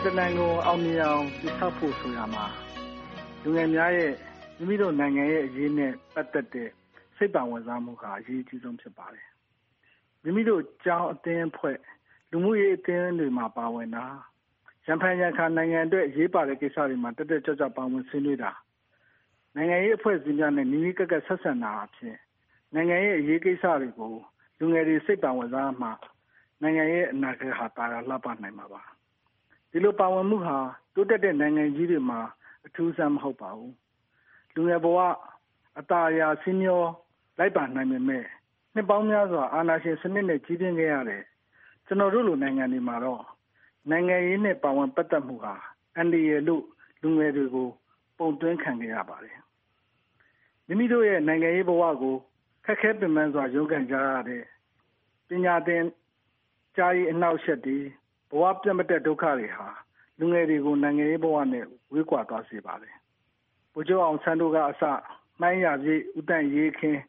တနိုင်ငံအောင်မြင်အောင်တည်ဆောက်ဖို့ဆိုရမှာလူငယ်များရဲ့မိမိတို့နိုင်ငံရဲ့အရေးနဲ့ပတ်သက်တဲ့စိတ်ပါဝင်စားမှုဟာအရေးကြီးဆုံးဖြစ်ပါတယ်မိမိတို့ကျောင်းအသင်းအဖွဲ့လူမှုရေးအသင်းတွေမှာပါဝင်တာရန်ဖန်ရန်ခါနိုင်ငံအတွက်အရေးပါတဲ့ကိစ္စတွေမှာတက်တက်ကြွကြွပါဝင်ဆွေးနွေးတာနိုင်ငံရေးအဖွဲ့အစည်းများနဲ့နီးနီးကပ်ကပ်ဆက်ဆံတာအဖြစ်နိုင်ငံရဲ့အရေးကိစ္စတွေကိုလူငယ်တွေစိတ်ပါဝင်စားမှနိုင်ငံရဲ့အနာဂတ်ဟာတာယာလှပနိုင်မှာပါဒီလိုပါဝင်မှုဟာတိုးတက်တဲ့နိုင်ငံကြီးတွေမှာအထူးဆန်းမဟုတ်ပါဘူးလူငယ်ဘဝအတာအယာဆင်းမျောလိုက်ပါနိုင်ပေမဲ့နှစ်ပေါင်းများစွာအာဏာရှင်စနစ်နဲ့ကြီးပြင်းခဲ့ရတဲ့ကျွန်တော်တို့လိုနိုင်ငံတွေမှာတော့နိုင်ငံရေးနဲ့ပါဝင်ပတ်သက်မှုဟာအန္တရာယ်လို့လူငယ်တွေကိုပုံသွင်းခံခဲ့ရပါတယ်မိမိတို့ရဲ့နိုင်ငံရေးဘဝကိုခက်ခဲပင်ပန်းစွာရုန်းကန်ကြရတဲ့ပညာသင်ကြားရေးအနှောက်အယှက်တွေဘဝပြတ်မတဲ့ဒုက္ခတွေဟာလူငယ်တွေကိုနိုင်ငံရေးဘဝနဲ့ဝေးကွာသွားစေပါတယ်။ဗိုလ်ချုပ်အောင်ဆန်းတို့ကအစမှန်းရပြည့်ဦးတန့်ရေးခင်း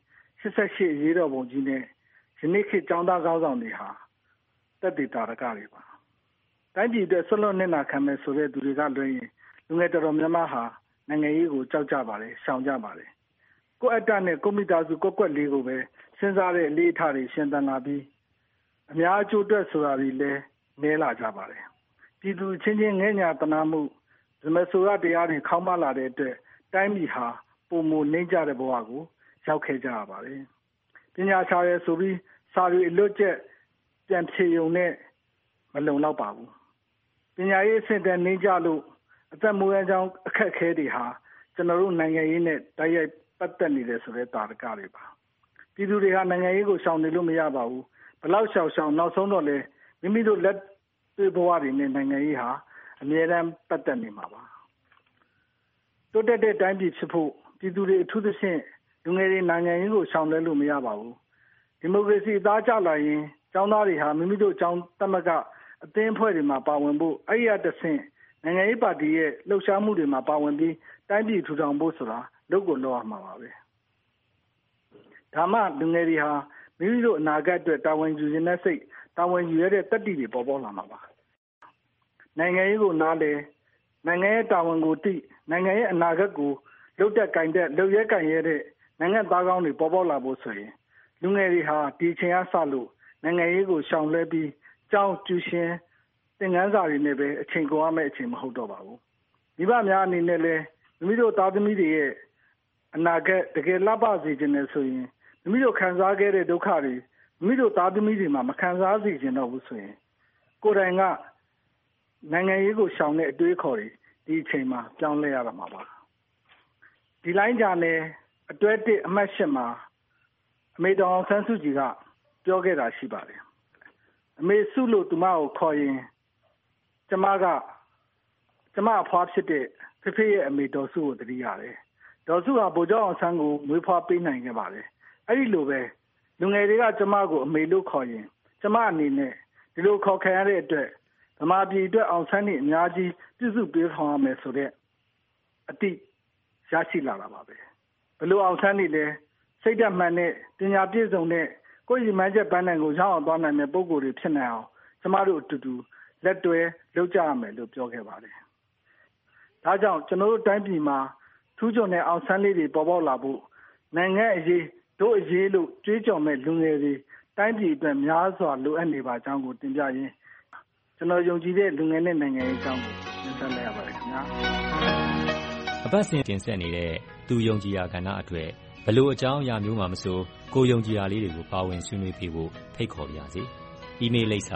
88ရေးတော်ပုံကြီးနဲ့ယနေ့ခေတ်ကျောင်းသားကောင်းဆောင်တွေဟာတက်တည်တာရကတွေပါ။တိုင်းပြည်အတွက်ဆွလွတ်နေနာခံမဲ့ဆိုတဲ့သူတွေကလွှဲရင်လူငယ်တော်များများဟာနိုင်ငံရေးကိုကြောက်ကြပါတယ်ရှောင်ကြပါတယ်။ကိုယ့်အတ္တနဲ့ကိုမိသားစုကွက်ကွက်လေးကိုပဲစဉ်းစားတဲ့အလေးအထားတွေရှင်းသန်လာပြီးအများအကျိုးအတွက်ဆိုတာတွေလည်းနဲလာကြပါတယ်ပြည်သူချင်းချင်းငဲ့ညာတနာမှုဇမဆိုရတရားတွေခေါင်းမလာတဲ့အတွက်တိုင်းပြည်ဟာပုံမနှိမ့်ကြတဲ့ဘဝကိုရောက်ခဲ့ကြရပါတယ်ပညာရှာရဲဆိုပြီးစာရီအလွတ်ကျက်ပြန်ဖြေုံနဲ့မလုံလောက်ပါဘူးပညာရေးအဆင့်တန်းနှိမ့်ကြလို့အသက်မွေးအကြောင်းအခက်အခဲတွေဟာကျွန်တော်တို့နိုင်ငံရေးနဲ့တိုက်ရိုက်ပတ်သက်နေတယ်ဆိုတဲ့တာရကတွေပါပြည်သူတွေဟာနိုင်ငံရေးကိုရှောင်နေလို့မရပါဘူးဘလောက်ရှောင်နောက်ဆုံးတော့လေမိမိတို့လက်တွေ့ဘဝတွေနဲ့နိုင်ငံရေးဟာအမြဲတမ်းပတ်သက်နေမှာပါတိုးတက်တဲ့တိုင်းပြည်ဖြစ်ဖို့ပြည်သူတွေအထူးသဖြင့်လူငယ်တွေနိုင်ငံရေးကိုရှောင်လဲလို့မရပါဘူးဒီမိုကရေစီအသားကျလာရင်ကျောင်းသားတွေဟာမိမိတို့ကျောင်းသမဂ္ဂအသင်းအဖွဲ့တွေမှာပါဝင်ဖို့အဲ့ရတဆင့်နိုင်ငံရေးပါတီရဲ့လှုပ်ရှားမှုတွေမှာပါဝင်ပြီးတိုင်းပြည်ထူထောင်ဖို့ဆိုတာလုပ်ကိုလုပ်ရမှာပါပဲဒါမှလူငယ်တွေဟာမိမိတို့အနာဂတ်အတွက်တာဝန်ယူရတဲ့စိတ်တာဝန်ယူရတဲ့တတိတွေပေါ်ပေါက်လာမှာပါနိုင်ငံရေးကိုနားလေနိုင်ငံရဲ့တာဝန်ကိုသိနိုင်ငံရဲ့အနာဂတ်ကိုလှုပ်တက်ကင်တဲ့လှုပ်ရဲကင်ရဲတဲ့နိုင်ငံသားကောင်းတွေပေါ်ပေါက်လာဖို့ဆိုရင်လူငယ်တွေဟာဒီချိန်အားစလို့နိုင်ငံရေးကိုရှောင်လွှဲပြီးကြောင်းကျူရှင်သင်ခန်းစာတွေနဲ့ပဲအချိန်ကုန်ရမယ့်အချိန်မဟုတ်တော့ပါဘူးမိဘများအနေနဲ့လည်းမိမိတို့သားသမီးတွေရဲ့အနာဂတ်တကယ်လှပစေခြင်းနဲ့ဆိုရင်မိမိတို့ခံစားခဲ့တဲ့ဒုက္ခတွေမိမိတို့သားသမီးတွေမှာမခံစားစေခြင်းတော့ဘူးဆိုရင်ကိုယ်တိုင်ကနိုင်ငံရေးကိုရှောင်တဲ့အတွေးခေါ်တွေဒီအချိန်မှာပြောင်းလဲရမှာပါဒီလိုင်းကြနယ်အတွဲ1အမှတ်8မှာအမေတော်အောင်ဆန်းစုကြည်ကပြောခဲ့တာရှိပါတယ်အမေစုလို့သူမကိုခေါ်ရင်ကျမအဖွားဖြစ်တဲ့ဖေဖေရဲ့အမေတော်စုကိုတတိရတယ်ဒေါ်စုဟာဗိုလ်ချုပ်အောင်ဆန်းကိုမွေးဖွားပေးနိုင်ခဲ့ပါတယ်အဲ့ဒီလိုပဲလူငယ်တွေကကျမကိုအမေလို့ခေါ်ရင်ကျမအနေနဲ့ဒီလိုခေါ်ခံရတဲ့အတွက်ဓမ္မပြည်အတွက်အောင်ဆန်းနေအများကြီးပြုစုပေးဆောင်ရမယ်ဆိုတဲ့အတိရရှိလာတာပါပဲဘလို့အောင်ဆန်းနေလဲစိတ်ဓာတ်မှန်တဲ့ပညာပြည့်စုံတဲ့ကိုယ်ရည်မှန်းချက်ပန်းနိုင်ကိုရောက်အောင်သွားနိုင်တဲ့ပုံကိုယ်တွေဖြစ်နိုင်အောင်ကျမတို့အတူတူလက်တွဲလုပ်ကြရမယ်လို့ပြောခဲ့ပါတယ်ဒါကြောင့်ကျွန်တော်တို့တိုင်းပြည်မှာထူးချွန်တဲ့အောင်ဆန်းလေးတွေပေါ်ပေါက်လာဖို့နိုင်ငံအရေးတို့အရေးလို့ကြွေးကြော်မဲ့လူငယ်တွေတိုင်းပြည်အတွက်များစွာလိုအပ်နေပါကြောင်းကိုတင်ပြရင်းကျွန်တော်ယုံကြည်တဲ့လူငယ်နဲ့နိုင်ငံရေးအကြောင်းကိုတင်ဆက်လိုက်ရပါတယ်ခင်ဗျာအပတ်စဉ်တင်ဆက်နေတဲ့သူယုံကြည်ရာကဏ္ဍအတွက်ဘလို့အကြောင်းအရာမျိုးမှမဆိုကိုယုံကြည်ရာလေးတွေကိုပါဝင်ဆွေးနွေးပေးဖို့ဖိတ်ခေါ်ပါရစေ။ email လိပ်စာ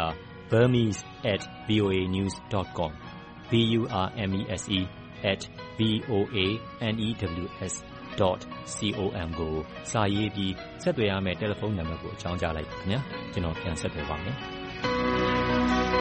burmese@voanews.com burmese@voanews.com ကိုစာရေးပြီးဆက်သွယ်ရမယ့်တယ်လီဖုန်းနံပါတ်ကိုအကြောင်းကြားလိုက်ပါခင်ဗျာကျွန်တော်ပြန်ဆက်သွယ်ပါမယ်